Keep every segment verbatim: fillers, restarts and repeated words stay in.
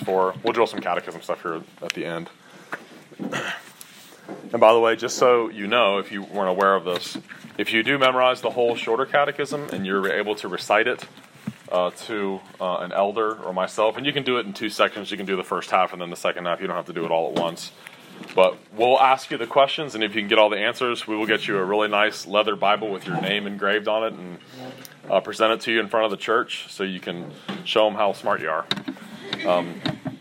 four. We'll drill some catechism stuff here at the end. And by the way, just so you know, if you weren't aware of this, if you do memorize the whole shorter catechism and you're able to recite it uh, to uh, an elder or myself, and you can do it in two sections. You can do the first half and then the second half. You don't have to do it all at once. But we'll ask you the questions, and if you can get all the answers, we will get you a really nice leather Bible with your name engraved on it and uh, present it to you in front of the church so you can show them how smart you are. Um,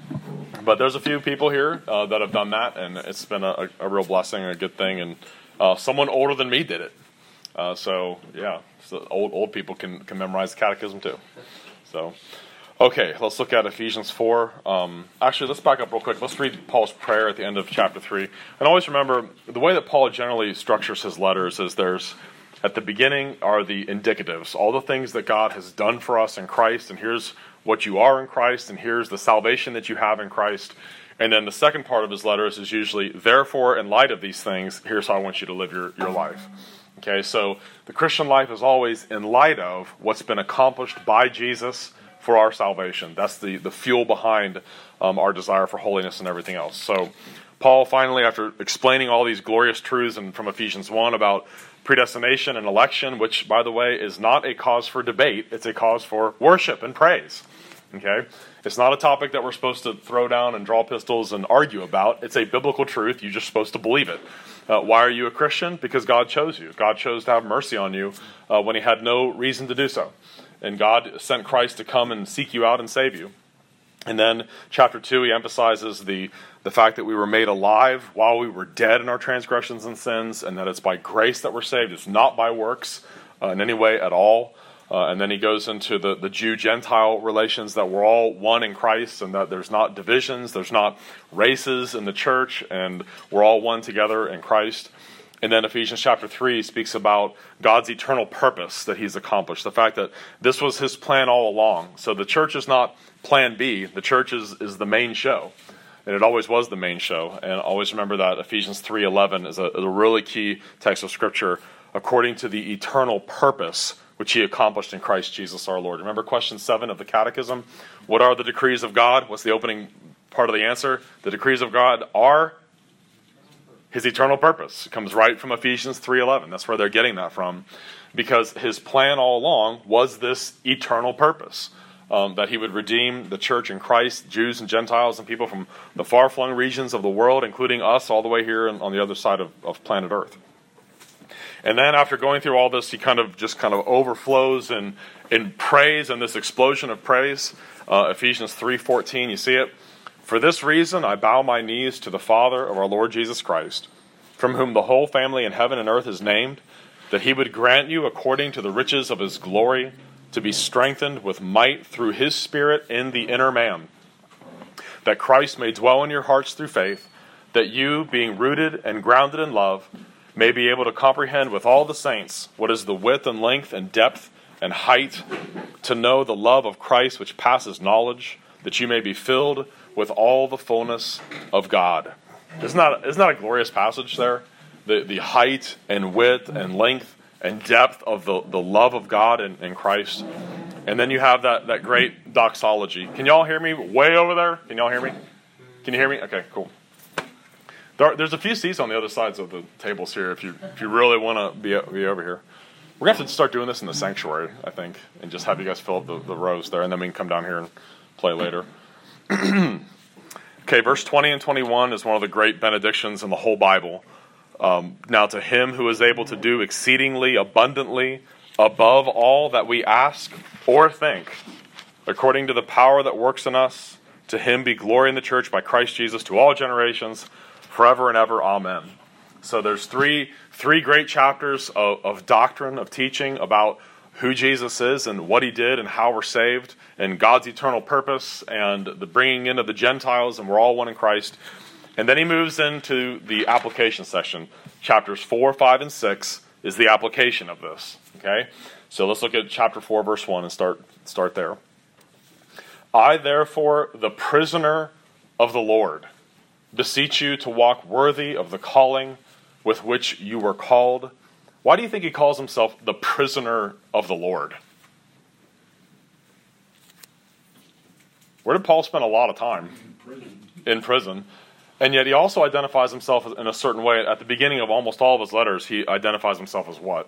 but there's a few people here uh, that have done that, and it's been a, a real blessing and a good thing. And uh, someone older than me did it. Uh, so, yeah, so old old people can, can memorize the catechism too. So, okay, let's look at Ephesians four. Um, actually, let's back up real quick. Let's read Paul's prayer at the end of chapter three. And always remember, the way that Paul generally structures his letters is there's, at the beginning are the indicatives, all the things that God has done for us in Christ, and here's what you are in Christ, and here's the salvation that you have in Christ. And then the second part of his letters is usually, therefore, in light of these things, here's how I want you to live your, your life. Okay, so the Christian life is always in light of what's been accomplished by Jesus for our salvation. That's the, the fuel behind um, our desire for holiness and everything else. So Paul finally, after explaining all these glorious truths and from Ephesians one about predestination and election, which, by the way, is not a cause for debate, it's a cause for worship and praise. Okay? It's not a topic that we're supposed to throw down and draw pistols and argue about. It's a biblical truth. You're just supposed to believe it. Uh, why are you a Christian? Because God chose you. God chose to have mercy on you uh, when he had no reason to do so. And God sent Christ to come and seek you out and save you. And then chapter two, he emphasizes the, the fact that we were made alive while we were dead in our transgressions and sins, and that it's by grace that we're saved. It's not by works uh, in any way at all. Uh, and then he goes into the, the Jew-Gentile relations, that we're all one in Christ, and that there's not divisions, there's not races in the church, and we're all one together in Christ. And then Ephesians chapter three speaks about God's eternal purpose that he's accomplished. The fact that this was his plan all along. So the church is not plan B. The church is, is the main show. And it always was the main show. And always remember that Ephesians three eleven is a, is a really key text of Scripture, according to the eternal purpose which he accomplished in Christ Jesus our Lord. Remember question seven of the Catechism? What are the decrees of God? What's the opening part of the answer? The decrees of God are his eternal purpose. It comes right from Ephesians three eleven. That's where they're getting that from. Because his plan all along was this eternal purpose. Um, that he would redeem the church in Christ, Jews and Gentiles and people from the far-flung regions of the world, including us all the way here on the other side of, of planet Earth. And then after going through all this, he kind of just kind of overflows in, in praise and this explosion of praise. Uh, Ephesians three fourteen, you see it? For this reason I bow my knees to the Father of our Lord Jesus Christ, from whom the whole family in heaven and earth is named, that he would grant you according to the riches of his glory to be strengthened with might through his Spirit in the inner man, that Christ may dwell in your hearts through faith, that you, being rooted and grounded in love, may be able to comprehend with all the saints what is the width and length and depth and height, to know the love of Christ which passes knowledge, that you may be filled with all the fullness of God. Isn't that, isn't that a glorious passage there? The, the height and width and length and depth of the, the love of God in, in Christ. And then you have that, that great doxology. Can y'all hear me way over there? Can y'all hear me? Can you hear me? Okay, cool. There, there's a few seats on the other sides of the tables here if you if you really want to be, be over here. We're going to have to start doing this in the sanctuary, I think, and just have you guys fill up the, the rows there, and then we can come down here and play later. Okay, verse twenty and twenty-one is one of the great benedictions in the whole Bible. Um, now to him who is able to do exceedingly abundantly above all that we ask or think, according to the power that works in us, to him be glory in the church by Christ Jesus to all generations, forever and ever. Amen. So there's three three great chapters of, of doctrine, of teaching about who Jesus is and what he did and how we're saved and God's eternal purpose and the bringing in of the Gentiles, and we're all one in Christ. And then he moves into the application section. Chapters four, five, and six is the application of this. Okay? So let's look at chapter four, verse one and start start there. I, therefore, the prisoner of the Lord, beseech you to walk worthy of the calling with which you were called. Why do you think he calls himself the prisoner of the Lord? Where did Paul spend a lot of time? In prison. In prison. And yet he also identifies himself in a certain way. At the beginning of almost all of his letters, he identifies himself as what?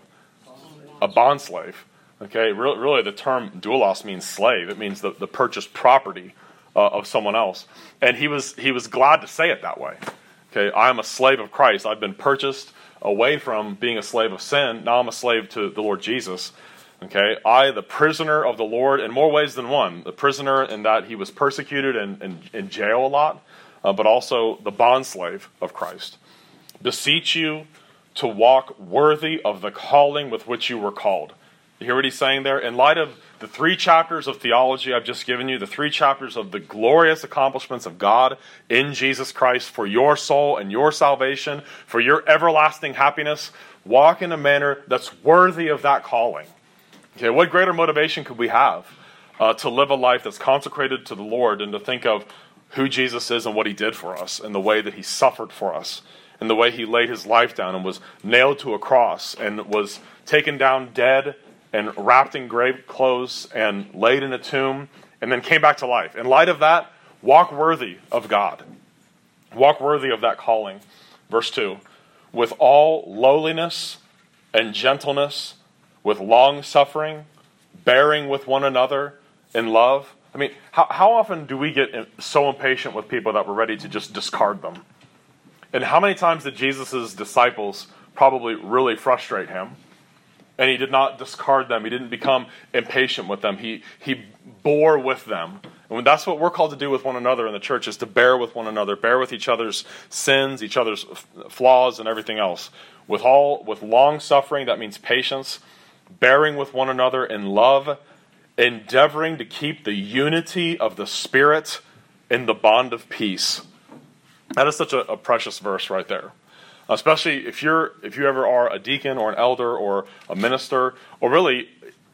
A bondslave. Okay, really, really the term doulos means slave. It means the, the purchased property uh, of someone else. And he was he was glad to say it that way. Okay, I am a slave of Christ. I've been purchased away from being a slave of sin. Now I'm a slave to the Lord Jesus. Okay, I, the prisoner of the Lord, in more ways than one. The prisoner in that he was persecuted and, and in jail a lot, uh, but also the bondslave of Christ. Beseech you to walk worthy of the calling with which you were called. You hear what he's saying there? In light of the three chapters of theology I've just given you, the three chapters of the glorious accomplishments of God in Jesus Christ for your soul and your salvation, for your everlasting happiness, walk in a manner that's worthy of that calling. Okay, what greater motivation could we have uh, to live a life that's consecrated to the Lord and to think of who Jesus is and what he did for us and the way that he suffered for us and the way he laid his life down and was nailed to a cross and was taken down dead and wrapped in grave clothes and laid in a tomb and then came back to life. In light of that, walk worthy of God. Walk worthy of that calling. Verse two, with all lowliness and gentleness, with long suffering, bearing with one another in love. I mean, how, how often do we get so impatient with people that we're ready to just discard them? And how many times did Jesus' disciples probably really frustrate him? And he did not discard them. He didn't become impatient with them. He he bore with them. And that's what we're called to do with one another in the church, is to bear with one another, bear with each other's sins, each other's flaws, and everything else. With all with long suffering, that means patience, bearing with one another in love, endeavoring to keep the unity of the Spirit in the bond of peace. That is such a, a precious verse right there. Especially if you're if you ever are a deacon or an elder or a minister or really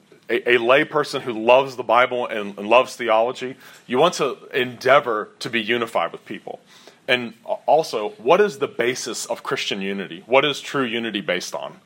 a, a lay person who loves the Bible and, and loves theology, you want to endeavor to be unified with people. And also, what is the basis of Christian unity? What is true unity based on?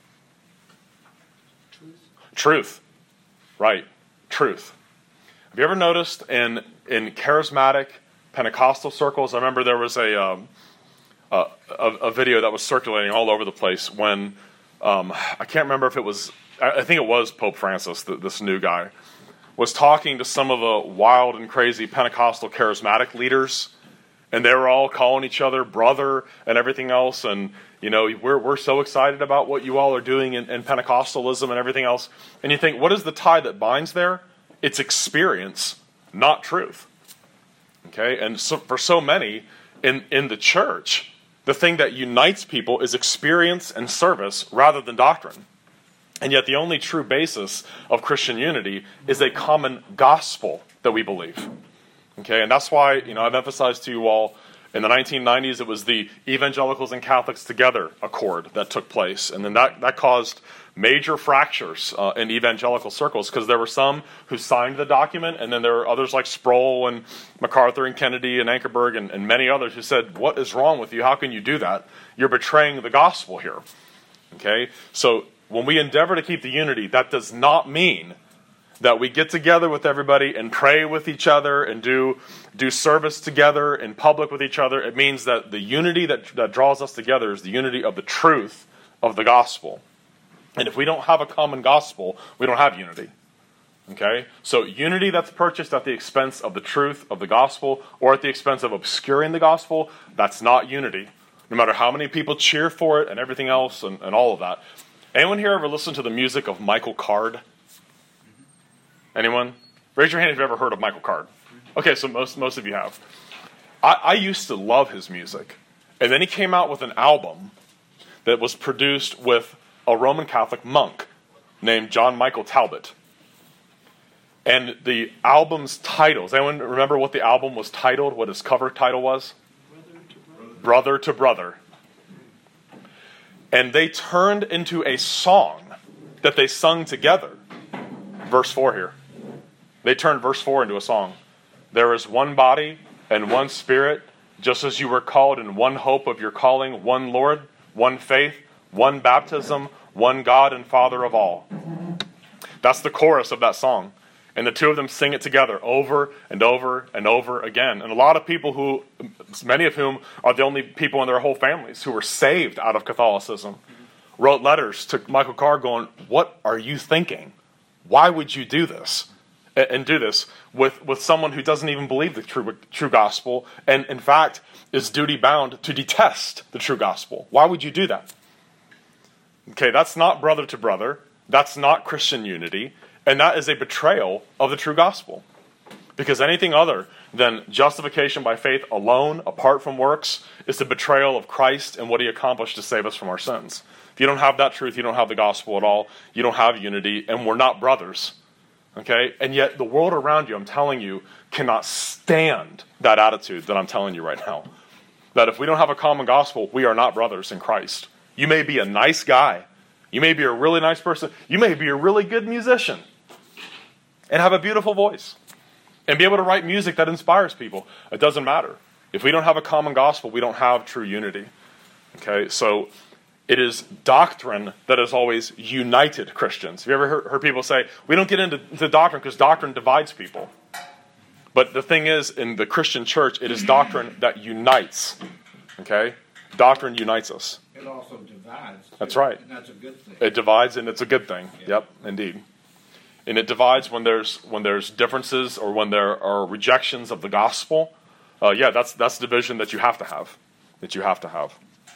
Truth. Truth. Right. Truth. Have you ever noticed in in charismatic Pentecostal circles, I remember there was a um, uh, a, a video that was circulating all over the place when, um, I can't remember if it was, I think it was Pope Francis, the, this new guy, was talking to some of the wild and crazy Pentecostal charismatic leaders, and they were all calling each other brother and everything else, and you know, we're we're so excited about what you all are doing in, in Pentecostalism and everything else. And you think, what is the tie that binds there? It's experience, not truth. Okay, and so for so many in, in the church, the thing that unites people is experience and service rather than doctrine. And yet the only true basis of Christian unity is a common gospel that we believe. Okay, and that's why, you know, I've emphasized to you all, in the nineteen nineties, it was the Evangelicals and Catholics Together Accord that took place. And then that, that caused major fractures uh, in evangelical circles, because there were some who signed the document, and then there were others like Sproul and MacArthur and Kennedy and Ankerberg and, and many others who said, what is wrong with you? How can you do that? You're betraying the gospel here. Okay, so when we endeavor to keep the unity, that does not mean that we get together with everybody and pray with each other and do do service together in public with each other. It means that the unity that, that draws us together is the unity of the truth of the gospel. And if we don't have a common gospel, we don't have unity. Okay? So unity that's purchased at the expense of the truth of the gospel or at the expense of obscuring the gospel, that's not unity. No matter how many people cheer for it and everything else and, and all of that. Anyone here ever listen to the music of Michael Card? Anyone? Raise your hand if you've ever heard of Michael Card. Okay, so most most of you have. I, I used to love his music. And then he came out with an album that was produced with a Roman Catholic monk named John Michael Talbot. And the album's titles, anyone remember what the album was titled, what its cover title was? Brother to brother. Brother to Brother. And they turned into a song that they sung together. Verse four here. They turned verse four into a song. There is one body and one spirit, just as you were called in one hope of your calling, one Lord, one faith, one baptism, one God and Father of all. That's the chorus of that song. And the two of them sing it together over and over and over again. And a lot of people who, many of whom are the only people in their whole families who were saved out of Catholicism, wrote letters to Michael Carr going, what are you thinking? Why would you do this? And, and do this with, with someone who doesn't even believe the true, true gospel and, in fact, is duty-bound to detest the true gospel. Why would you do that? Okay, that's not brother to brother. That's not Christian unity. And that is a betrayal of the true gospel. Because anything other than justification by faith alone, apart from works, is the betrayal of Christ and what he accomplished to save us from our sins. If you don't have that truth, you don't have the gospel at all. You don't have unity, and we're not brothers. Okay? And yet the world around you, I'm telling you, cannot stand that attitude that I'm telling you right now. That if we don't have a common gospel, we are not brothers in Christ. You may be a nice guy. You may be a really nice person. You may be a really good musician. And have a beautiful voice. And be able to write music that inspires people. It doesn't matter. If we don't have a common gospel, we don't have true unity. Okay, so it is doctrine that has always united Christians. Have you ever heard, heard people say, we don't get into, into doctrine because doctrine divides people. But the thing is, in the Christian church, it is doctrine that unites. Okay? Doctrine unites us. It also divides. That's right. And that's a good thing. It divides, and it's a good thing. Yeah. Yep, indeed. And it divides when there's when there's differences or when there are rejections of the gospel. Uh, yeah, that's that's the division that you have to have. That you have to have.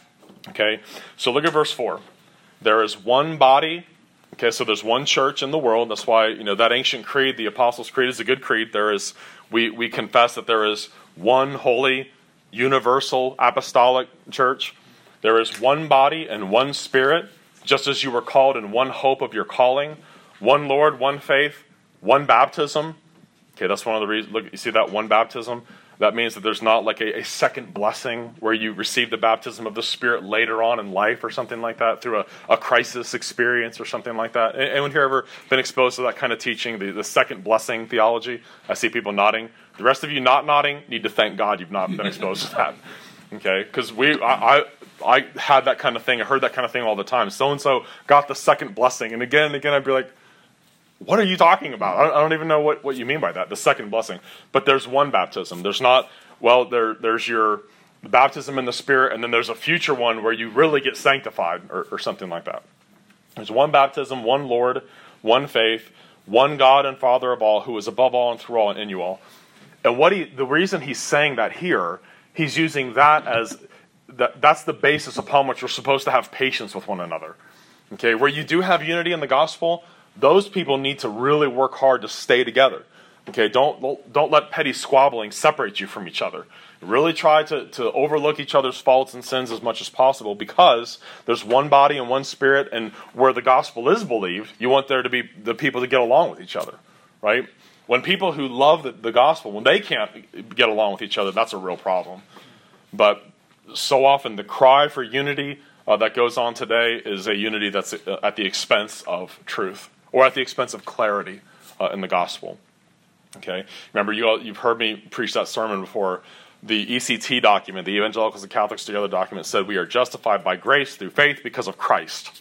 Okay? So look at verse four. There is one body. Okay, so there's one church in the world. That's why, you know, that ancient creed, the Apostles' Creed, is a good creed. There is we, we confess that there is one holy, universal, apostolic church. There is one body and one spirit, just as you were called in one hope of your calling. One Lord, one faith, one baptism. Okay, that's one of the reasons. Look, you see that one baptism? That means that there's not like a, a second blessing where you receive the baptism of the Spirit later on in life or something like that through a, a crisis experience or something like that. Anyone here ever been exposed to that kind of teaching, the, the second blessing theology? I see people nodding. The rest of you not nodding need to thank God you've not been exposed to that. Okay, because we, I, I, I had that kind of thing. I heard that kind of thing all the time. So and so got the second blessing, and again and again, I'd be like, "What are you talking about? I don't, I don't even know what, what you mean by that. The second blessing." But there's one baptism. There's not. Well, there there's your baptism in the Spirit, and then there's a future one where you really get sanctified, or, or something like that. There's one baptism, one Lord, one faith, one God and Father of all, who is above all and through all and in you all. And what he, the reason he's saying that here, he's using that as, that, that's the basis upon which we're supposed to have patience with one another. Okay, where you do have unity in the gospel, those people need to really work hard to stay together. Okay, don't don't let petty squabbling separate you from each other. Really try to, to overlook each other's faults and sins as much as possible, because there's one body and one spirit, and where the gospel is believed, you want there to be the people to get along with each other, right? When people who love the, the gospel, when they can't get along with each other, that's a real problem. But so often the cry for unity uh, that goes on today is a unity that's at the expense of truth, or at the expense of clarity uh, in the gospel. Okay, remember, you all, you've heard me preach that sermon before. The E C T document, the Evangelicals and Catholics Together document, said we are justified by grace through faith because of Christ.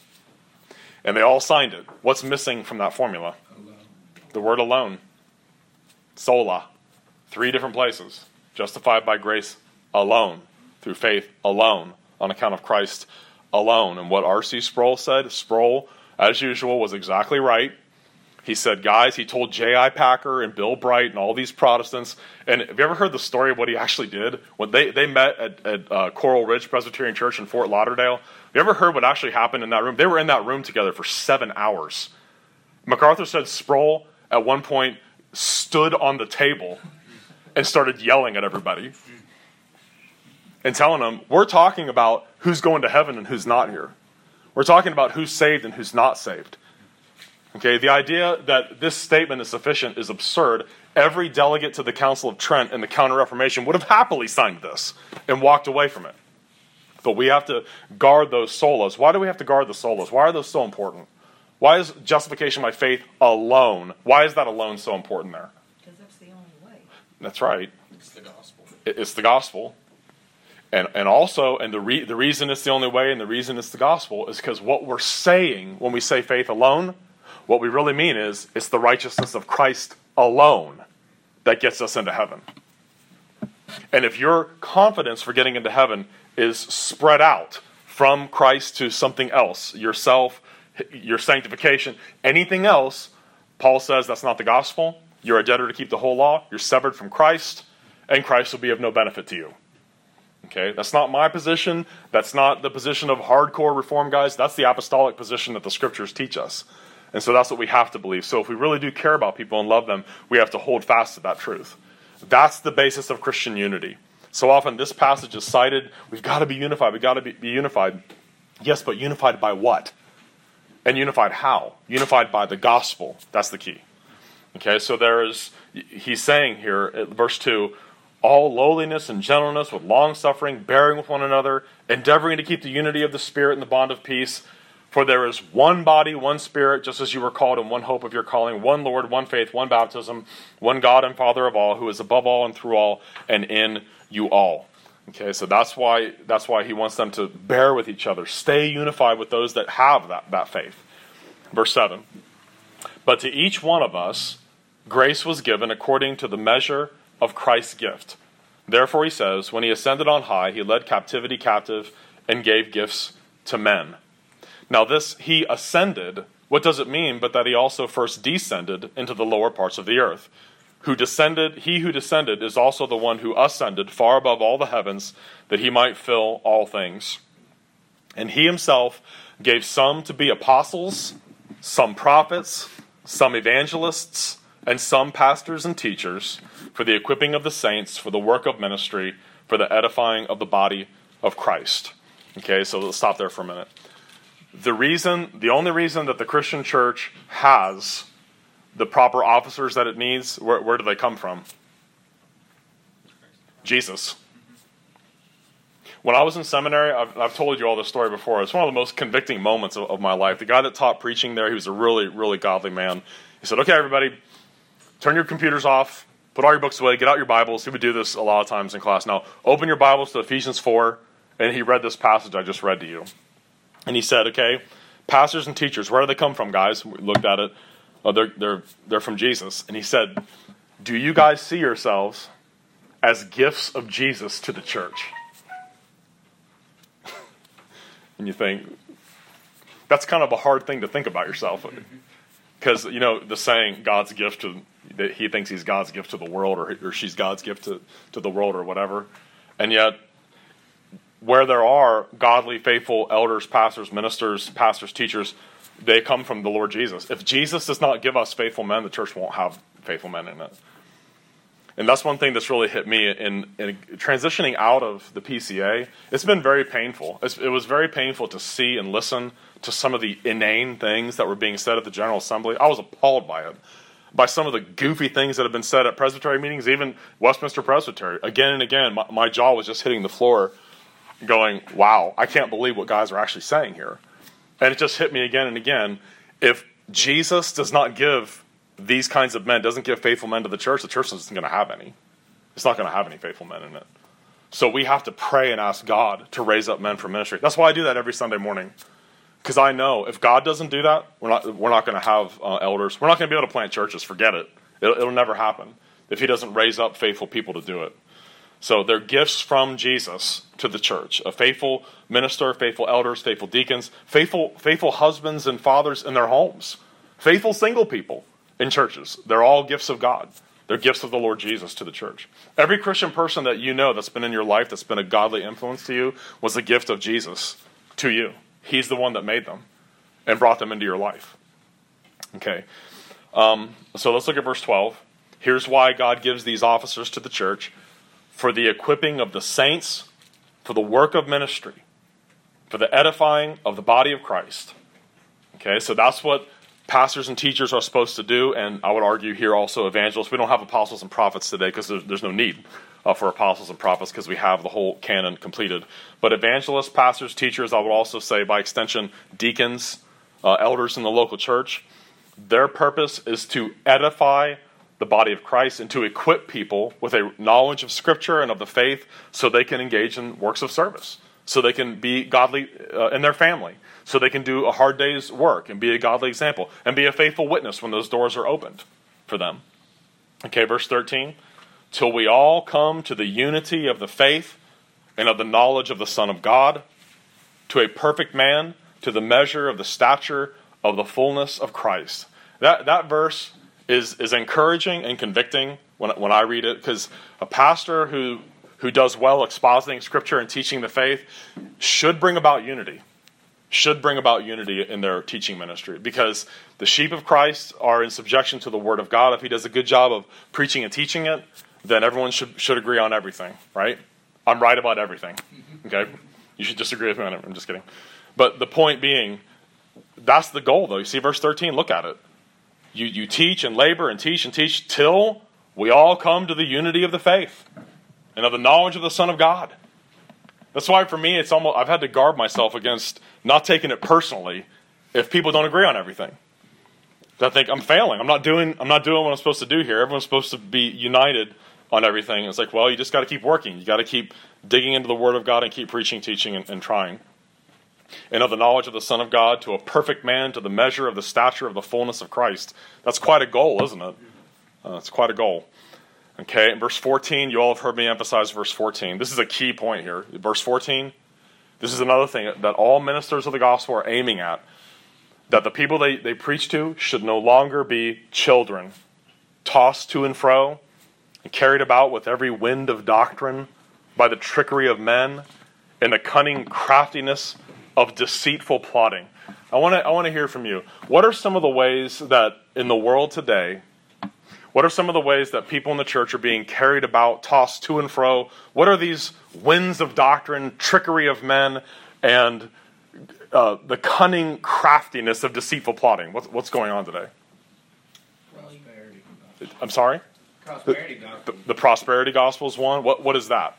And they all signed it. What's missing from that formula? Alone. The word alone. Sola. Three different places. Justified by grace alone. Through faith alone. On account of Christ alone. And what R C Sproul said, Sproul, as usual, was exactly right. He said, guys, he told J I Packer and Bill Bright and all these Protestants, and have you ever heard the story of what he actually did? When they, they met at, at uh, Coral Ridge Presbyterian Church in Fort Lauderdale, have you ever heard what actually happened in that room? They were in that room together for seven hours. MacArthur said Sproul, at one point, stood on the table and started yelling at everybody and telling them, we're talking about who's going to heaven and who's not here. We're talking about who's saved and who's not saved. Okay, the idea that this statement is sufficient is absurd. Every delegate to the Council of Trent in the Counter-Reformation would have happily signed this and walked away from it. But we have to guard those solas. Why do we have to guard the solas? Why are those so important? Why is justification by faith alone? Why is that alone so important there? Because that's the only way. That's right. It's the gospel. It's the gospel. And and also, and the re, the reason it's the only way and the reason it's the gospel is because what we're saying when we say faith alone, What we really mean is it's the righteousness of Christ alone that gets us into heaven. And if your confidence for getting into heaven is spread out from Christ to something else, yourself, your sanctification, anything else, Paul says that's not the gospel. You're a debtor to keep the whole law. You're severed from Christ, and Christ will be of no benefit to you. Okay, that's not my position. That's not the position of hardcore reform guys. That's the apostolic position that the scriptures teach us. And so that's what we have to believe. So if we really do care about people and love them, we have to hold fast to that truth. That's the basis of Christian unity. So often this passage is cited, we've got to be unified, we've got to be, be unified. Yes, but unified by what? And unified how? Unified by the gospel. That's the key. Okay, so there is, he's saying here at verse two, all lowliness and gentleness with long-suffering, bearing with one another, endeavoring to keep the unity of the Spirit in the bond of peace. For there is one body, one Spirit, just as you were called in one hope of your calling, one Lord, one faith, one baptism, one God and Father of all, who is above all and through all and in you all. Okay, so that's why that's why he wants them to bear with each other. Stay unified with those that have that, that faith. Verse seven. But to each one of us, grace was given according to the measure of Christ's gift. Therefore, he says, when he ascended on high, he led captivity captive and gave gifts to men. Now this, he ascended, what does it mean but that he also first descended into the lower parts of the earth? Who descended, he who descended is also the one who ascended far above all the heavens, that he might fill all things. And he himself gave some to be apostles, some prophets, some evangelists, and some pastors and teachers, for the equipping of the saints, for the work of ministry, for the edifying of the body of Christ. Okay, so let's stop there for a minute. The reason, the only reason that the Christian church has the proper officers that it needs, where, where do they come from? Jesus. When I was in seminary, I've, I've told you all this story before. It's one of the most convicting moments of, of my life. The guy that taught preaching there, he was a really, really godly man. He said, okay, everybody, turn your computers off, put all your books away, get out your Bibles. He would do this a lot of times in class. Now, open your Bibles to Ephesians four, and he read this passage I just read to you. And he said, okay, pastors and teachers, where do they come from, guys? We looked at it. Oh, they're, they're, they're from Jesus. And he said, do you guys see yourselves as gifts of Jesus to the church? And you think, that's kind of a hard thing to think about yourself. Because, you know, the saying, God's gift to, that he thinks he's God's gift to the world, or, or she's God's gift to, to the world, or whatever. And yet, where there are godly, faithful elders, pastors, ministers, pastors, teachers, they come from the Lord Jesus. If Jesus does not give us faithful men, the church won't have faithful men in it. And that's one thing that's really hit me in, in transitioning out of the P C A. It's been very painful. It's, it was very painful to see and listen to some of the inane things that were being said at the General Assembly. I was appalled by it. By some of the goofy things that have been said at Presbytery meetings, even Westminster Presbytery. Again and again, my, my jaw was just hitting the floor going, wow, I can't believe what guys are actually saying here. And it just hit me again and again. If Jesus does not give these kinds of men, doesn't give faithful men to the church, the church isn't going to have any. It's not going to have any faithful men in it. So we have to pray and ask God to raise up men for ministry. That's why I do that every Sunday morning. Because I know if God doesn't do that, we're not we're not going to have uh, elders. We're not going to be able to plant churches. Forget it. It'll, it'll never happen if he doesn't raise up faithful people to do it. So they're gifts from Jesus to the church. A faithful minister, faithful elders, faithful deacons, faithful faithful husbands and fathers in their homes, faithful single people in churches. They're all gifts of God. They're gifts of the Lord Jesus to the church. Every Christian person that you know that's been in your life, that's been a godly influence to you, was a gift of Jesus to you. He's the one that made them and brought them into your life. Okay, um, so let's look at verse twelve. Here's why God gives these officers to the church: for the equipping of the saints, for the work of ministry, for the edifying of the body of Christ. Okay, so that's what pastors and teachers are supposed to do, and I would argue here also evangelists. We don't have apostles and prophets today because there's, there's no need uh, for apostles and prophets because we have the whole canon completed. But evangelists, pastors, teachers, I would also say by extension deacons, uh, elders in the local church, their purpose is to edify the body of Christ and to equip people with a knowledge of Scripture and of the faith so they can engage in works of service. so they can be godly uh, in their family, so they can do a hard day's work and be a godly example and be a faithful witness when those doors are opened for them. Okay, verse thirteen. Till we all come to the unity of the faith and of the knowledge of the Son of God, to a perfect man, to the measure of the stature of the fullness of Christ. That that verse is is encouraging and convicting when when I read it, because a pastor who who does well expositing Scripture and teaching the faith should bring about unity. Should bring about unity in their teaching ministry, because the sheep of Christ are in subjection to the Word of God. If he does a good job of preaching and teaching it, then everyone should should agree on everything, right? I'm right about everything. Okay? You should disagree with me on it. I'm just kidding. But the point being, that's the goal, though. You see verse thirteen? Look at it. You you teach and labor and teach and teach till we all come to the unity of the faith and of the knowledge of the Son of God. That's why for me, it's almost I've had to guard myself against not taking it personally if people don't agree on everything. I think I'm failing. I'm not doing I'm not doing what I'm supposed to do here. Everyone's supposed to be united on everything. It's like, well, you just got to keep working. You got to keep digging into the Word of God and keep preaching, teaching, and, and trying. And of the knowledge of the Son of God, to a perfect man, to the measure of the stature of the fullness of Christ. That's quite a goal, isn't it? Uh, it's quite a goal. Okay, in verse fourteen, you all have heard me emphasize verse fourteen. This is a key point here. Verse fourteen, this is another thing that all ministers of the gospel are aiming at. That the people they, they preach to should no longer be children, tossed to and fro, and carried about with every wind of doctrine by the trickery of men and the cunning craftiness of deceitful plotting. I want to I want to hear from you. What are some of the ways that in the world today, what are some of the ways that people in the church are being carried about, tossed to and fro? What are these winds of doctrine, trickery of men, and uh, the cunning craftiness of deceitful plotting? What's, what's going on today? Prosperity. I'm sorry? Prosperity The, gospel. the prosperity gospel is one. What what is that?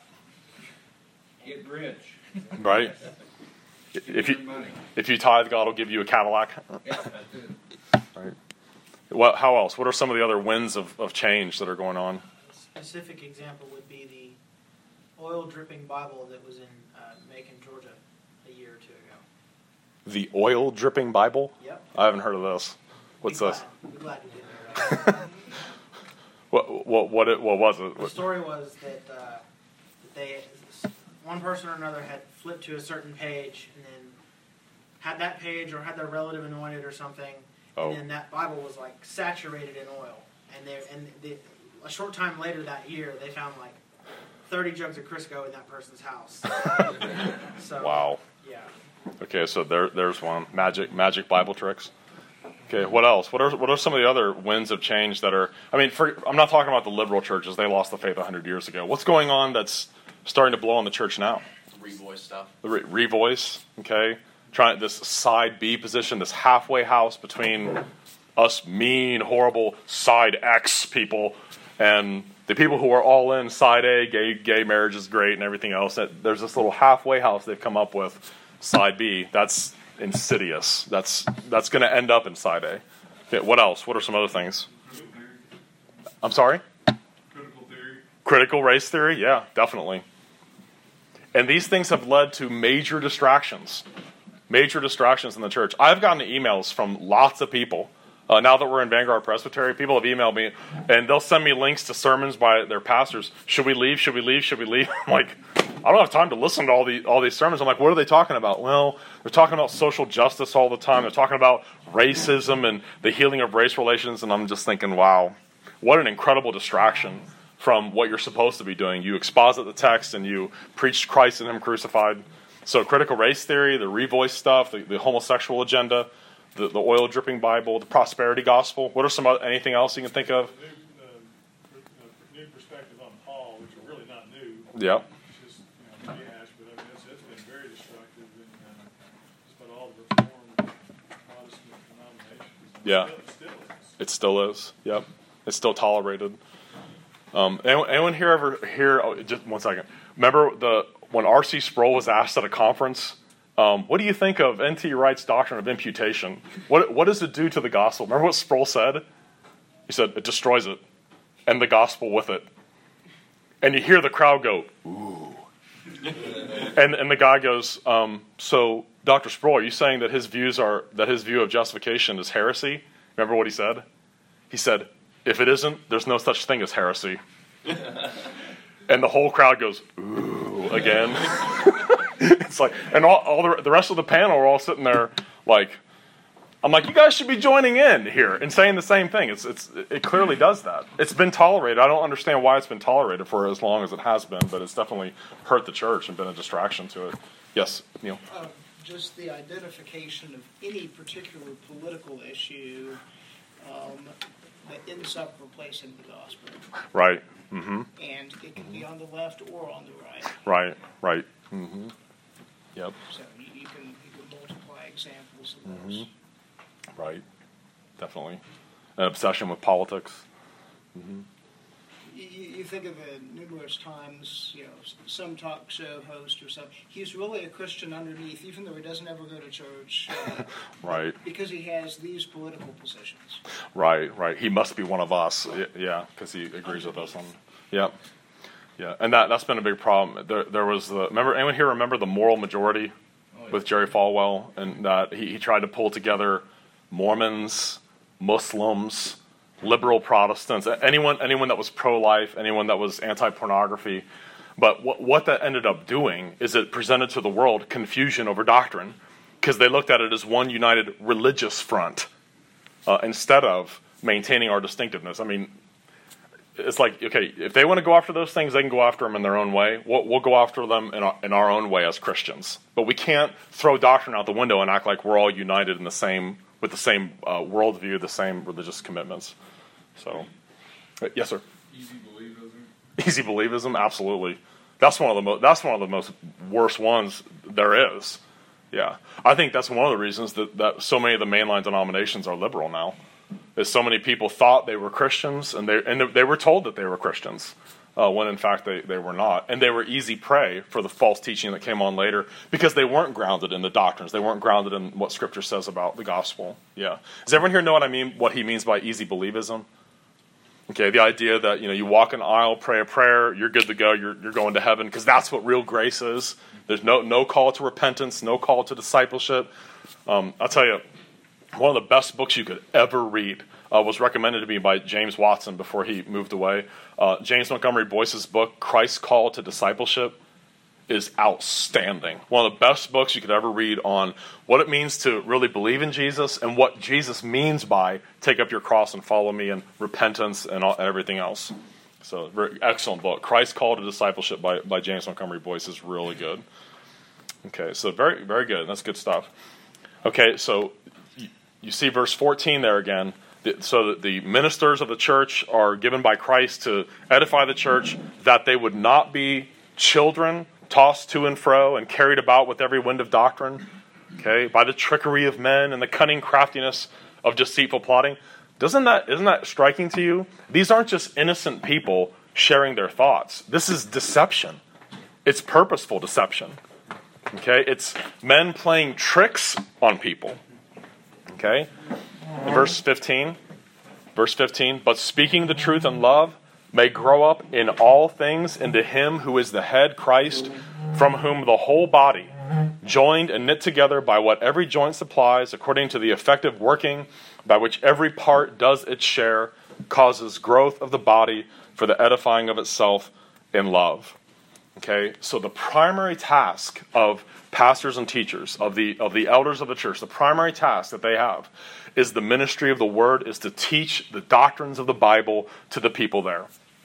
Get rich. If Give you your money. if you tithe, God will give you a Cadillac. Yeah, that's it. Right. What? How else? What are some of the other winds of, of change that are going on? A specific example would be the oil dripping Bible that was in uh, Macon, Georgia, a year or two ago. The oil dripping Bible? Yep. I haven't heard of this. What's Be this? glad, be glad you didn't know that. What what what it what was it? The story was that, uh, that they, one person or another had flipped to a certain page and then had that page or had their relative anointed or something, Oh. and then that Bible was like saturated in oil. And they and they, a short time later that year, they found like thirty jugs of Crisco in that person's house. So, Wow. Yeah. Okay, so there there's one magic magic Bible tricks. Okay, what else? What are what are some of the other winds of change that are? I mean, for, I'm not talking about the liberal churches; they lost the faith a hundred years ago. What's going on that's starting to blow in the church now? Revoice stuff. The re- revoice, okay, trying this side B position, this halfway house between us mean, horrible side X people and the people who are all in side A. Gay gay marriage is great and everything else. That there's this little halfway house they've come up with, side B. That's insidious. That's that's going to end up in side A. Okay, what else? What are some other things? I'm sorry? Critical theory. Critical race theory? Yeah, definitely. And these things have led to major distractions. Major distractions in the church. I've gotten emails from lots of people. Uh, now that we're in Vanguard Presbytery, people have emailed me, and they'll send me links to sermons by their pastors. Should we leave? Should we leave? Should we leave? I'm like, I don't have time to listen to all the all these sermons. I'm like, what are they talking about? Well, they're talking about social justice all the time. They're talking about racism and the healing of race relations, and I'm just thinking, wow, what an incredible distraction from what you're supposed to be doing. You exposit the text, and you preach Christ and Him crucified. So critical race theory, the revoice stuff, the, the homosexual agenda, the, the oil-dripping Bible, the prosperity gospel. What are some other, anything else you can think of? New, uh, per- uh, new perspective on Paul, which are really not new. Yep. It's just you know, rehashed, but I mean, it's, it's been very destructive in uh, just about all the Reformed Protestant denominations. Yeah. It still, it still is. It still is. Yep. It's still tolerated. Um, anyone, anyone here ever hear? Oh, just one second. Remember the when R C Sproul was asked at a conference, um, "What do you think of N T Wright's doctrine of imputation? What what does it do to the gospel?" Remember what Sproul said? He said it destroys it, and the gospel with it. And you hear the crowd go, "Ooh." and and the guy goes, um, so Doctor Sproul, are you saying that his views are that his view of justification is heresy? Remember what he said? He said, if it isn't, there's no such thing as heresy. And the whole crowd goes, ooh, again. It's like, and all, all the, the rest of the panel are all sitting there like, I'm like, you guys should be joining in here and saying the same thing. It's it's it clearly does that. It's been tolerated. I don't understand why it's been tolerated for as long as it has been, but it's definitely hurt the church and been a distraction to it. Yes, Neil? Uh, just the identification of any particular political issue um, that ends up replacing the gospel. Right. Mm-hmm. And it can be on the left or on the right. Right, right. Mm-hmm. Yep. So you, you can you can multiply examples of those. Mm-hmm. Right. Definitely. An obsession with politics. Mm-hmm. You, you think of the numerous times, you know, some talk show host or something. He's really a Christian underneath, even though he doesn't ever go to church. Uh, Right. Because he has these political positions. Right, right. He must be one of us. Y- Yeah, because he agrees with us on. Yep. Yeah, and that that's been a big problem. There, there was the remember anyone here remember the Moral Majority with Jerry Falwell, and that he, he tried to pull together Mormons, Muslims, liberal Protestants, anyone anyone that was pro-life, anyone that was anti-pornography. But what what that ended up doing is it presented to the world confusion over doctrine, because they looked at it as one united religious front uh, instead of maintaining our distinctiveness. I mean, it's like, okay, if they want to go after those things, they can go after them in their own way. We'll, we'll go after them in our, in our own way as Christians. But we can't throw doctrine out the window and act like we're all united in the same with the same uh, worldview, the same religious commitments. So, uh, yes, sir. Easy believism. Easy believism, absolutely. That's one of the most. That's one of the most worst ones there is. Yeah, I think that's one of the reasons that, that so many of the mainline denominations are liberal now. Is so many people thought they were Christians, and they and they were told that they were Christians, uh, when in fact they, they were not. And they were easy prey for the false teaching that came on later, because they weren't grounded in the doctrines. They weren't grounded in what Scripture says about the gospel. Yeah. Does everyone here know what I mean, what he means by easy believism? Okay, the idea that, you know, you walk an aisle, pray a prayer, you're good to go, you're you're going to heaven, because that's what real grace is. There's no no call to repentance, no call to discipleship. Um, I'll tell you, one of the best books you could ever read uh, was recommended to me by James Watson before he moved away. Uh, James Montgomery Boyce's book, Christ's Call to Discipleship, is outstanding. One of the best books you could ever read on what it means to really believe in Jesus and what Jesus means by take up your cross and follow me, and repentance and, all, and everything else. So, very excellent book. Christ's Call to Discipleship by, by James Montgomery Boyce is really good. Okay, so very, very good. That's good stuff. Okay, so you, you see verse fourteen there again. The, so that the ministers of the church are given by Christ to edify the church, that they would not be children tossed to and fro and carried about with every wind of doctrine, okay, by the trickery of men and the cunning craftiness of deceitful plotting. Doesn't that, isn't that striking to you? These aren't just innocent people sharing their thoughts. This is deception. It's purposeful deception. Okay, it's men playing tricks on people. Okay, verse fifteen. Verse fifteen, but speaking the truth in love may grow up in all things into him who is the head, Christ, from whom the whole body, joined and knit together by what every joint supplies, according to the effective working by which every part does its share, causes growth of the body for the edifying of itself in love. Okay, so the primary task of pastors and teachers, of the of the elders of the church, the primary task that they have is the ministry of the word, is to teach the doctrines of the Bible to the people there.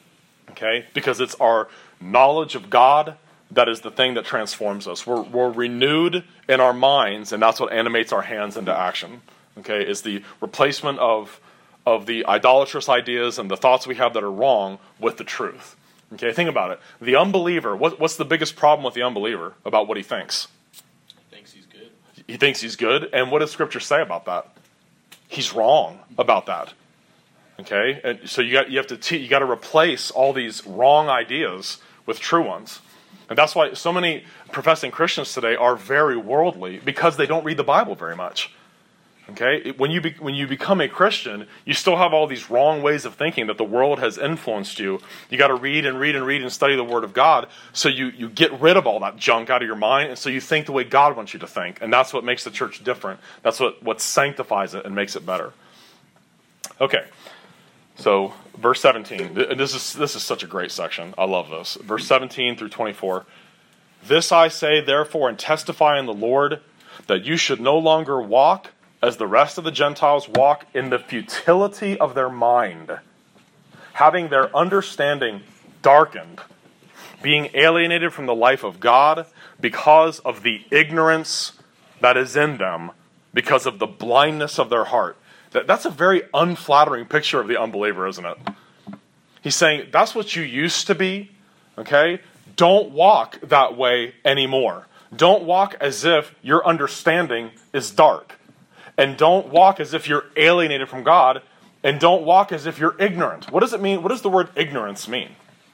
Okay, because it's our knowledge of God that is the thing that transforms us. We're, we're renewed in our minds, and that's what animates our hands into action. Okay, is the replacement of of the idolatrous ideas and the thoughts we have that are wrong with the truth. Okay, think about it. The unbeliever, what, what's the biggest problem with the unbeliever about what he thinks? He thinks he's good. He thinks he's good, and what does Scripture say about that? He's wrong about that. Okay, and so you got you have to te- you got to replace all these wrong ideas with true ones, and that's why so many professing Christians today are very worldly, because they don't read the Bible very much. Okay, when you be, when you become a Christian, you still have all these wrong ways of thinking that the world has influenced you. You got to read and read and read and study the Word of God, so you you get rid of all that junk out of your mind, and so you think the way God wants you to think, and that's what makes the church different. That's what what sanctifies it and makes it better. Okay, so verse seventeen. This is this is such a great section. I love this. Verse seventeen through twenty-four. This I say, therefore, and testify in the Lord, that you should no longer walk as the rest of the Gentiles walk, in the futility of their mind, having their understanding darkened, being alienated from the life of God because of the ignorance that is in them, because of the blindness of their heart. That, that's a very unflattering picture of the unbeliever, isn't it? He's saying, that's what you used to be, okay? Don't walk that way anymore. Don't walk as if your understanding is dark. And don't walk as if you're alienated from God. And don't walk as if you're ignorant. What does it mean? What does the word ignorance mean?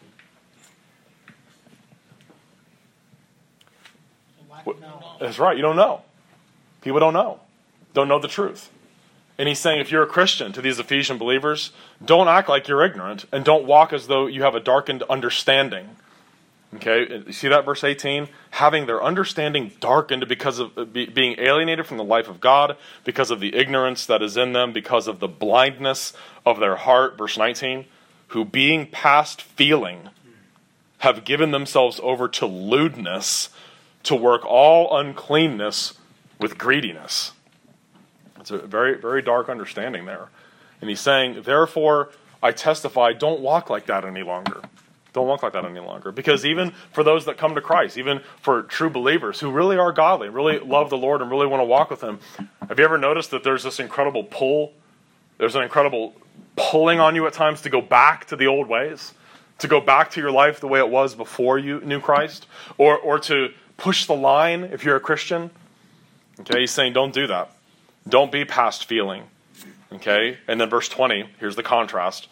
What, that's right. You don't know. People don't know. Don't know the truth. And he's saying, if you're a Christian, to these Ephesian believers, don't act like you're ignorant. And don't walk as though you have a darkened understanding. Okay, you see that verse eighteen? Having their understanding darkened because of be, being alienated from the life of God, because of the ignorance that is in them, because of the blindness of their heart. Verse nineteen, who being past feeling have given themselves over to lewdness, to work all uncleanness with greediness. It's a very, very dark understanding there. And he's saying, therefore, I testify, don't walk like that any longer. Don't walk like that any longer. Because even for those that come to Christ, even for true believers who really are godly, really love the Lord and really want to walk with Him, have you ever noticed that there's this incredible pull? There's an incredible pulling on you at times to go back to the old ways? To go back to your life the way it was before you knew Christ? Or, or to push the line if you're a Christian? Okay, he's saying don't do that. Don't be past feeling. Okay, and then verse twenty, here's the contrast.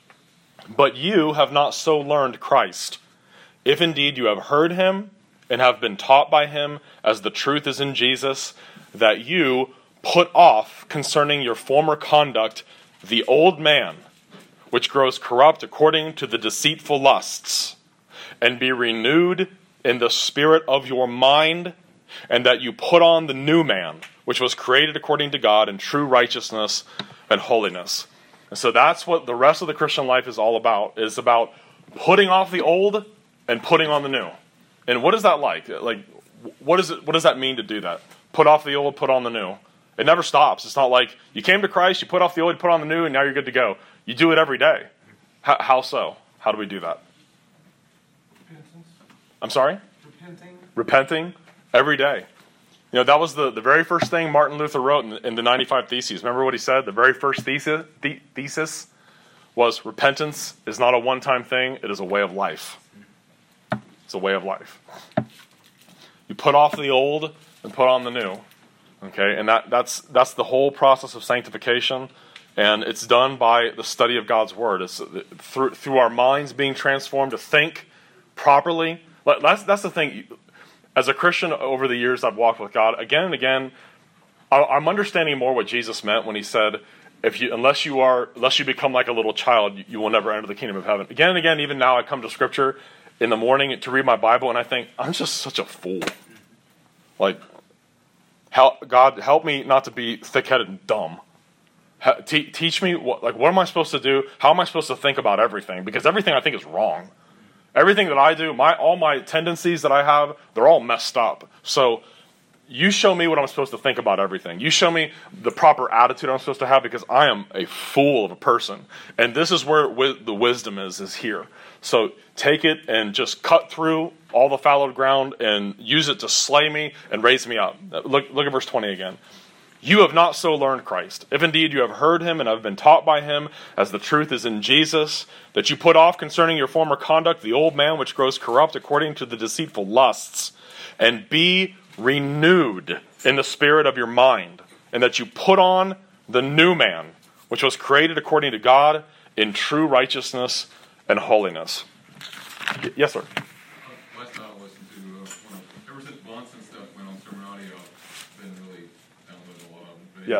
But you have not so learned Christ, if indeed you have heard Him and have been taught by Him, as the truth is in Jesus, that you put off concerning your former conduct the old man, which grows corrupt according to the deceitful lusts, and be renewed in the spirit of your mind, and that you put on the new man, which was created according to God in true righteousness and holiness. And so that's what the rest of the Christian life is all about. It's about putting off the old and putting on the new. And what is that like? Like, what is it? What does that mean to do that? Put off the old, put on the new. It never stops. It's not like you came to Christ, you put off the old, you put on the new, and now you're good to go. You do it every day. How, how so? How do we do that? Repentance. I'm sorry? Repenting. Repenting every day. You know, that was the, the very first thing Martin Luther wrote in, in the ninety-five Theses. Remember what he said? The very first thesis, the, thesis was, repentance is not a one-time thing, it is a way of life. It's a way of life. You put off the old and put on the new. Okay, and that, that's that's the whole process of sanctification, and it's done by the study of God's Word. It's through, through our minds being transformed to think properly. That's, that's the thing. As a Christian, over the years I've walked with God, again and again, I'm understanding more what Jesus meant when He said, "If you, unless you are, unless you become like a little child, you will never enter the kingdom of heaven." Again and again, even now, I come to Scripture in the morning to read my Bible, and I think I'm just such a fool. Like, help, God, help me not to be thick-headed and dumb. Te- teach me, what, like, what am I supposed to do? How am I supposed to think about everything? Because everything I think is wrong. Everything that I do, my all my tendencies that I have, they're all messed up. So you show me what I'm supposed to think about everything. You show me the proper attitude I'm supposed to have, because I am a fool of a person. And this is where wi- the wisdom is, is here. So take it and just cut through all the fallowed ground and use it to slay me and raise me up. Look, look at verse twenty again. You have not so learned Christ, if indeed you have heard Him and have been taught by Him, as the truth is in Jesus, that you put off concerning your former conduct the old man which grows corrupt according to the deceitful lusts, and be renewed in the spirit of your mind, and that you put on the new man, which was created according to God in true righteousness and holiness. Y- yes, sir. Last time I listened to, uh, one of, ever since Bonson stuff went on Sermon Audio, I've been really downloading a lot of them. But anyway, Yes.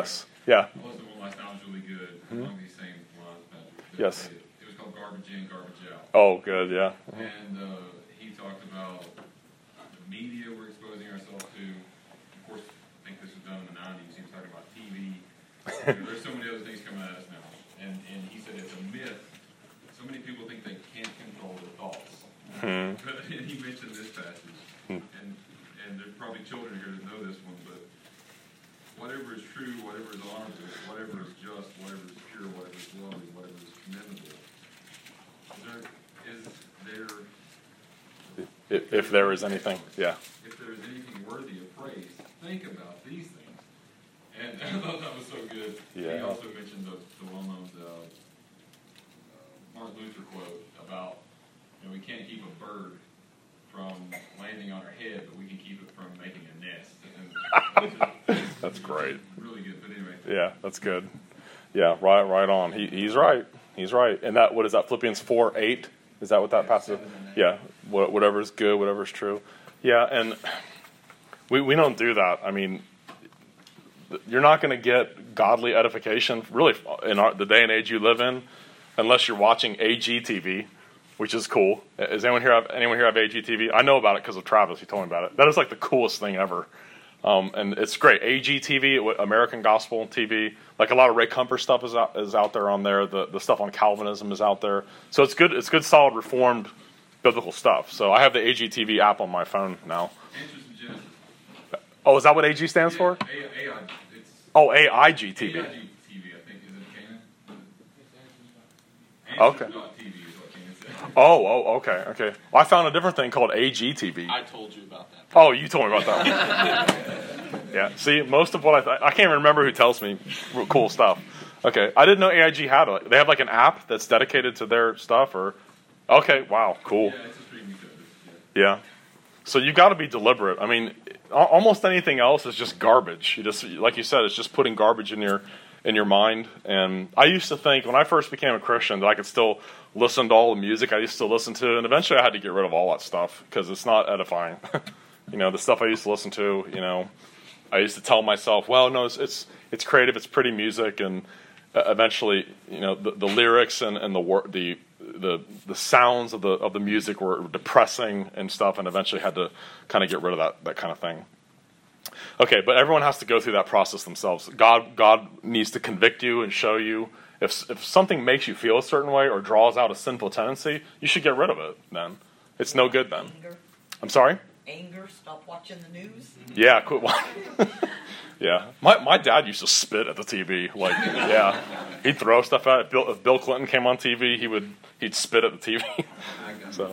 Yeah. Also, one last night was really good. Mhm. Along these same lines, Patrick. Yes. It, it was called Garbage In, Garbage Out. Oh, good. Yeah. And uh, he talked about the media we're exposing ourselves to. Of course, I think this was done in the nineties. He was talking about T V. You know, there's so many other things coming at us now. And, and he said it's a myth. So many people think they can't control their thoughts. Hmm. But and he mentioned this passage. Hmm. And, and there's probably children here that know this one, but whatever is true, whatever is honorable, whatever is just, whatever is pure, whatever is lovely, whatever is commendable. Is there, is there If, if there is anything, yeah. if there is anything worthy of praise, think about these things. And I thought that was so good. Yeah. He also mentioned the, the well-known uh, uh, Martin Luther quote about, you know, we can't keep a bird from landing on our head, but we can keep it from making a nest. And That's great. really good. But anyway, Yeah, that's good. Yeah, right, right on. He, he's right. He's right. And that, what is that? Philippians four eight. Is that what that passage? Yeah, what, whatever is good, whatever is true. Yeah, and we we don't do that. I mean, you're not going to get godly edification, really, in our, the day and age you live in, unless you're watching A G T V, which is cool. Is anyone here have anyone here have A G T V? I know about it because of Travis. He told me about it. That is like the coolest thing ever. Um, and it's great. A G T V, American Gospel T V, like a lot of Ray Comfort stuff is out, is out there on there. The the stuff on Calvinism is out there. So it's good. It's good, solid, reformed, biblical stuff. So I have the A G T V app on my phone now. Answers in Genesis. Oh, is that what A G stands for? A, A, I, it's Oh, A I G T V. A I G T V, I think. Is it Canaan? Okay. Answers dot T V is what Canaan said. Oh, oh, okay, okay. Well, I found a different thing called A G T V. I told you about that. Oh, you told me about that. Yeah. See, most of what I th- I can't even remember who tells me cool stuff. Okay, I didn't know A I G had it. They have like an app that's dedicated to their stuff, or okay, wow, cool. Yeah, it's a streaming service. Yeah. Yeah. So you got to be deliberate. I mean, al- almost anything else is just garbage. You just, like you said, it's just putting garbage in your in your mind. And I used to think when I first became a Christian that I could still listen to all the music I used to listen to, and eventually I had to get rid of all that stuff because it's not edifying. You know, the stuff I used to listen to. You know, I used to tell myself, well, no, it's it's, it's creative, it's pretty music, and uh, eventually, you know, the, the lyrics and, and the wor- the the the sounds of the of the music were depressing and stuff, and eventually had to kind of get rid of that that kind of thing. Okay, but everyone has to go through that process themselves. God God needs to convict you and show you if if something makes you feel a certain way or draws out a sinful tendency, you should get rid of it. Then it's no good. Then Anger, I'm sorry. anger. Stop watching the news. Yeah, quit. Yeah, my my dad used to spit at the T V. Like, yeah, he'd throw stuff at it. Bill, if Bill Clinton came on T V, he would he'd spit at the T V. So,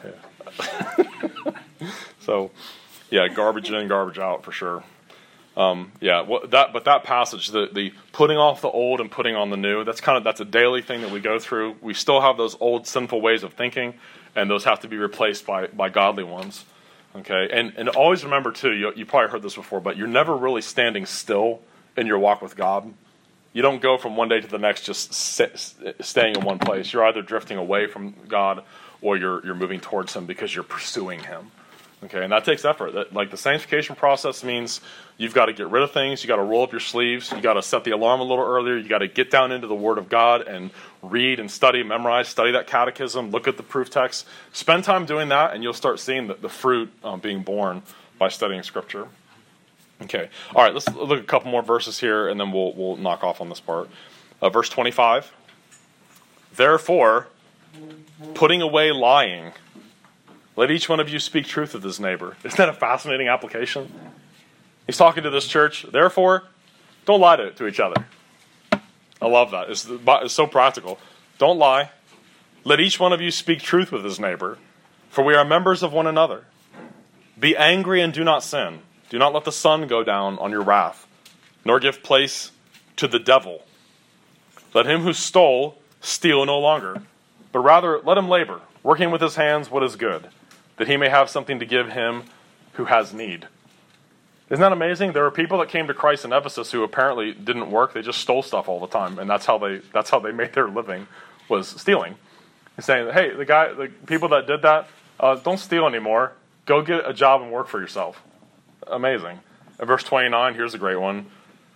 yeah. So, yeah, garbage in, garbage out for sure. Um, yeah, well, that but that passage, the the putting off the old and putting on the new. That's kind of that's a daily thing that we go through. We still have those old sinful ways of thinking, and those have to be replaced by by godly ones. Okay, and and always remember too, you you probably heard this before, but you're never really standing still in your walk with God. You don't go from one day to the next just sit, staying in one place. You're either drifting away from God or you're you're moving towards Him because you're pursuing Him. Okay, and that takes effort. That, like the sanctification process means you've got to get rid of things. You got to roll up your sleeves. You got to set the alarm a little earlier. You got to get down into the Word of God and read and study, memorize, study that catechism, look at the proof text. Spend time doing that, and you'll start seeing the, the fruit um, being born by studying Scripture. Okay, all right. Let's look at a couple more verses here, and then we'll we'll knock off on this part. Uh, verse twenty-five. Therefore, putting away lying, let each one of you speak truth with his neighbor. Isn't that a fascinating application? He's talking to this church. Therefore, don't lie to, to each other. I love that. It's, it's so practical. Don't lie. Let each one of you speak truth with his neighbor, for we are members of one another. Be angry and do not sin. Do not let the sun go down on your wrath, nor give place to the devil. Let him who stole steal no longer, but rather let him labor, working with his hands what is good, that he may have something to give him who has need. Isn't that amazing? There were people that came to Christ in Ephesus who apparently didn't work. They just stole stuff all the time, and that's how they that's how they made their living, was stealing. He's saying, hey, the guy, the people that did that, uh, don't steal anymore. Go get a job and work for yourself. Amazing. In verse twenty-nine, here's a great one.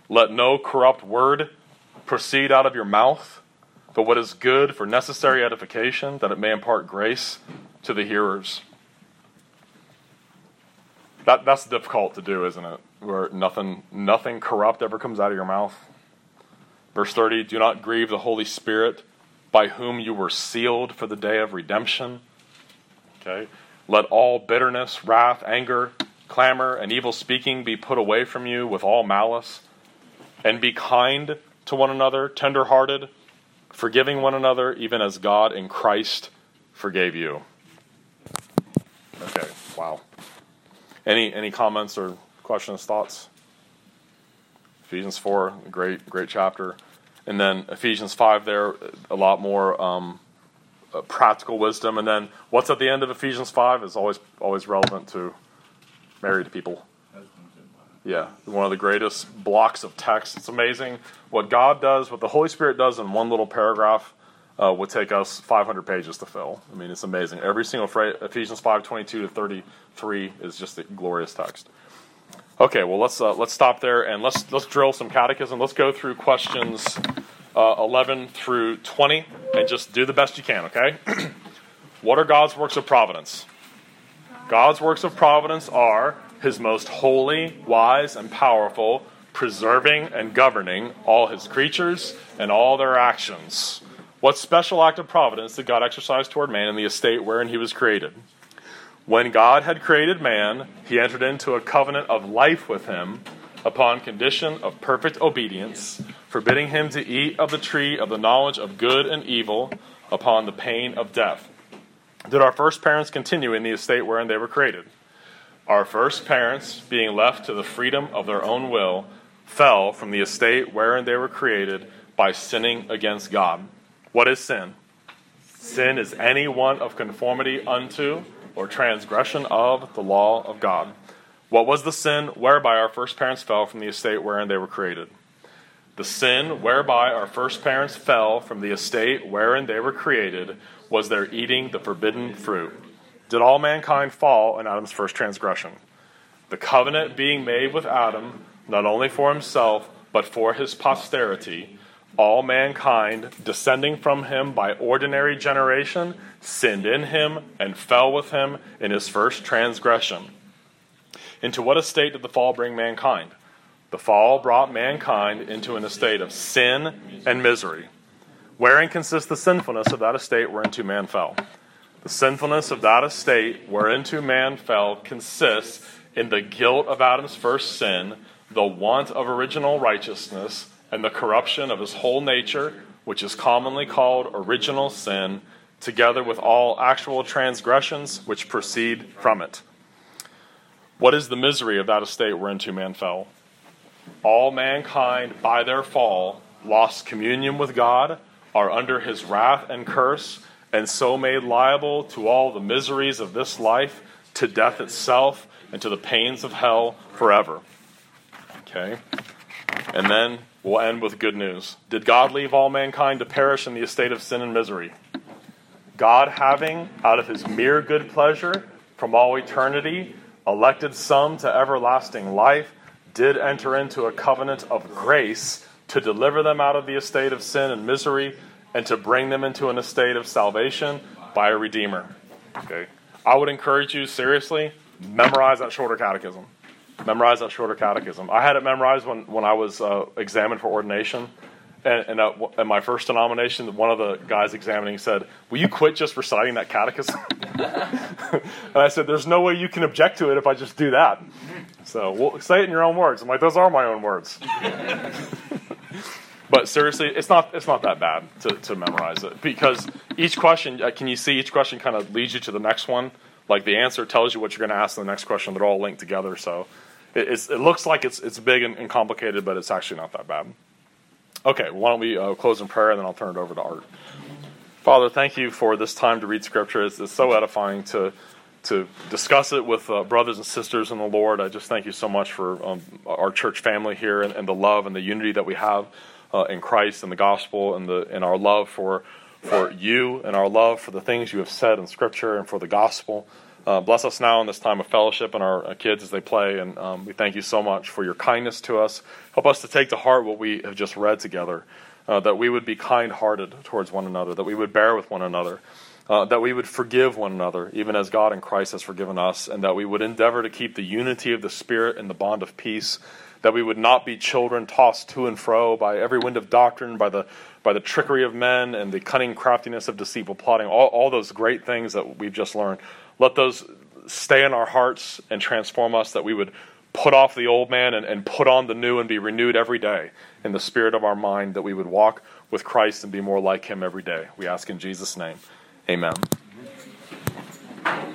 Let no corrupt word proceed out of your mouth, but what is good for necessary edification, that it may impart grace to the hearers. That, that's difficult to do, isn't it? Where nothing, nothing corrupt ever comes out of your mouth. Verse thirty, do not grieve the Holy Spirit, by whom you were sealed for the day of redemption. Okay. Let all bitterness, wrath, anger, clamor, and evil speaking be put away from you with all malice. And be kind to one another, tender-hearted, forgiving one another, even as God in Christ forgave you. Okay, wow. Any any comments or questions, thoughts? Ephesians four, great great chapter. And then Ephesians five there, a lot more um, uh, practical wisdom. And then what's at the end of Ephesians five is always always relevant to married people. Yeah, one of the greatest blocks of text. It's amazing what God does, what the Holy Spirit does in one little paragraph uh, would take us five hundred pages to fill. I mean, it's amazing. Every single phrase, Ephesians five twenty-two to thirty-three is just a glorious text. Okay, well let's uh, let's stop there and let's let's drill some catechism. Let's go through questions uh, eleven through twenty and just do the best you can. Okay, what are God's works of providence? God's works of providence are His most holy, wise, and powerful, preserving and governing all His creatures and all their actions. What special act of providence did God exercise toward man in the estate wherein he was created? When God had created man, He entered into a covenant of life with him upon condition of perfect obedience, forbidding him to eat of the tree of the knowledge of good and evil upon the pain of death. Did our first parents continue in the estate wherein they were created? Our first parents, being left to the freedom of their own will, fell from the estate wherein they were created by sinning against God. What is sin? Sin is any want of conformity unto or transgression of the law of God. What was the sin whereby our first parents fell from the estate wherein they were created? The sin whereby our first parents fell from the estate wherein they were created was their eating the forbidden fruit. Did all mankind fall in Adam's first transgression? The covenant being made with Adam, not only for himself, but for his posterity, all mankind, descending from him by ordinary generation, sinned in him and fell with him in his first transgression. Into what estate did the fall bring mankind? The fall brought mankind into an estate of sin and misery. Wherein consists the sinfulness of that estate whereinto man fell? The sinfulness of that estate whereinto man fell consists in the guilt of Adam's first sin, the want of original righteousness, and the corruption of his whole nature, which is commonly called original sin, together with all actual transgressions which proceed from it. What is the misery of that estate whereinto man fell? All mankind, by their fall, lost communion with God, are under his wrath and curse, and so made liable to all the miseries of this life, to death itself, and to the pains of hell forever. Okay? And then we'll end with good news. Did God leave all mankind to perish in the estate of sin and misery? God, having, out of his mere good pleasure, from all eternity, elected some to everlasting life, did enter into a covenant of grace to deliver them out of the estate of sin and misery and to bring them into an estate of salvation by a Redeemer. Okay, I would encourage you, seriously, memorize that shorter catechism. Memorize that shorter catechism. I had it memorized when, when I was uh, examined for ordination. And, and at, at my first denomination, one of the guys examining said, "Will you quit just reciting that catechism?" And I said, "There's no way you can object to it if I just do that." So, well, say it in your own words. I'm like, those are my own words. But seriously, it's not it's not that bad to, to memorize it. Because each question, uh, can you see each question kind of leads you to the next one? Like the answer tells you what you're going to ask in the next question. They're all linked together. So it, it's, it looks like it's it's big and, and complicated, but it's actually not that bad. Okay, why don't we uh, close in prayer, and then I'll turn it over to Art. Father, thank you for this time to read Scripture. It's, it's so edifying to to discuss it with uh, brothers and sisters in the Lord. I just thank you so much for um, our church family here and, and the love and the unity that we have uh, in Christ and the gospel and the and our love for for you and our love for the things you have said in Scripture and for the gospel. Uh, bless us now in this time of fellowship and our uh, kids as they play. And um, we thank you so much for your kindness to us. Help us to take to heart what we have just read together, uh, that we would be kind-hearted towards one another, that we would bear with one another, uh, that we would forgive one another, even as God in Christ has forgiven us, and that we would endeavor to keep the unity of the Spirit and the bond of peace, that we would not be children tossed to and fro by every wind of doctrine, by the by the trickery of men and the cunning craftiness of deceitful plotting, all, all those great things that we've just learned. Let those stay in our hearts and transform us, that we would put off the old man and, and put on the new and be renewed every day in the spirit of our mind, that we would walk with Christ and be more like him every day. We ask in Jesus' name. Amen.